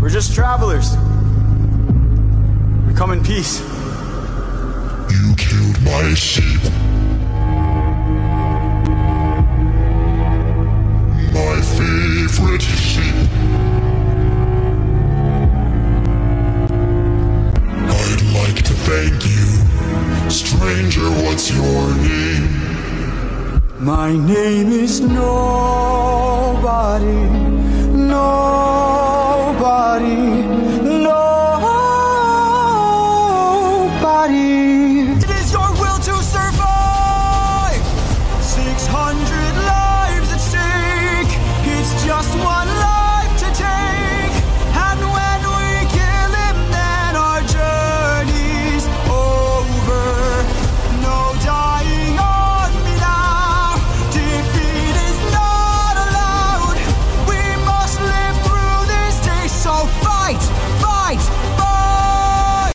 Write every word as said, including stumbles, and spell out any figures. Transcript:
We're just travelers. We come in peace. You killed my sheep. My favorite sheep. I'd like to thank you. Stranger, what's your name? My name is Noah.